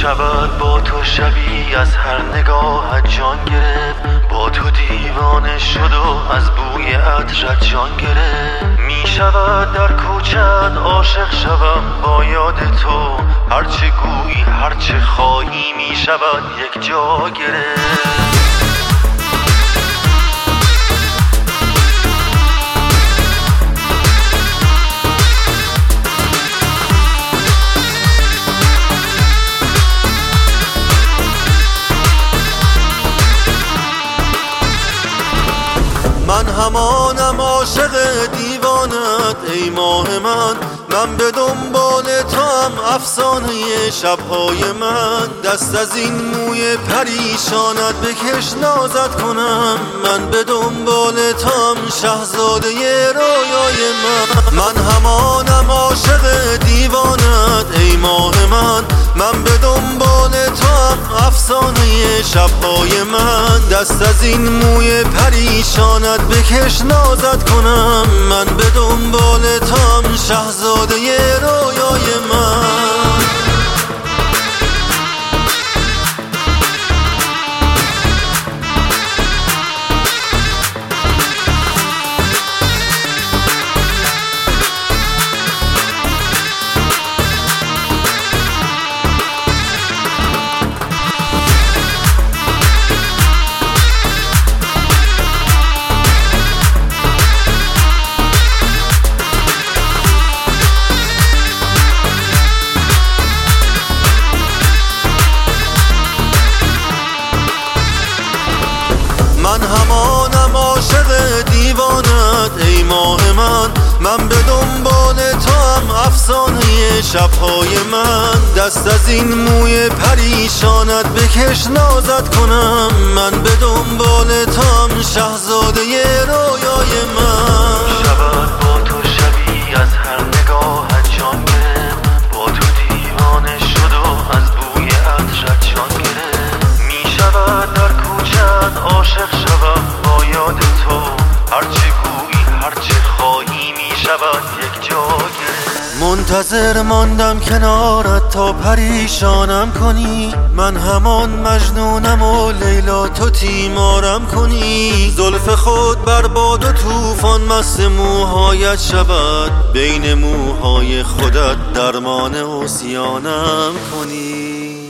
شود با تو شبی از هر نگاهت جان گرفت، با تو دیوانه شد و از بوی عطرت جان گرفت. می شود در کوچت عاشق شوم با یاد تو، هرچه گویی هرچه خواهی می شود یک جا گرفت. من همانم عاشق دیوانت ای ماه من به دنبال تو هم افسانه شبهای من. دست از این موی پریشانت بکش نازت کنم، من به دنبال تو هم شهزاده رویای من همانم عاشق دیوانت ای ماه من به دنبال تو هم افسانه شبهای من. دست از این موی پریشانت بکش نازت کنم، من به دنبال تو هم شهزاده رویای من. من همانم عاشق دیوانت ای ماه من به دنبال تو هم افسانه شبهای من. دست از این موی پریشانت بکش نازت کنم، من به دنبال تو هم شهزاده رویای من. شود با تو شبی از هر نگاهت جان گرفت، با تو دیوانه شد و از بوی عطرت جان گرفت. می شود در کوچت عاشق شوم با یاد تو، هرچه گویی هرچه خواهی می شود یک جا گرفت. منتظر ماندم کنارت تا پریشانم کنی، من همان مجنونم و لیلا تو تیمارم کنی. زلف خود بر باد و طوفان مست موهایت شود، بین موهای خودت درمان عصیانم کنی.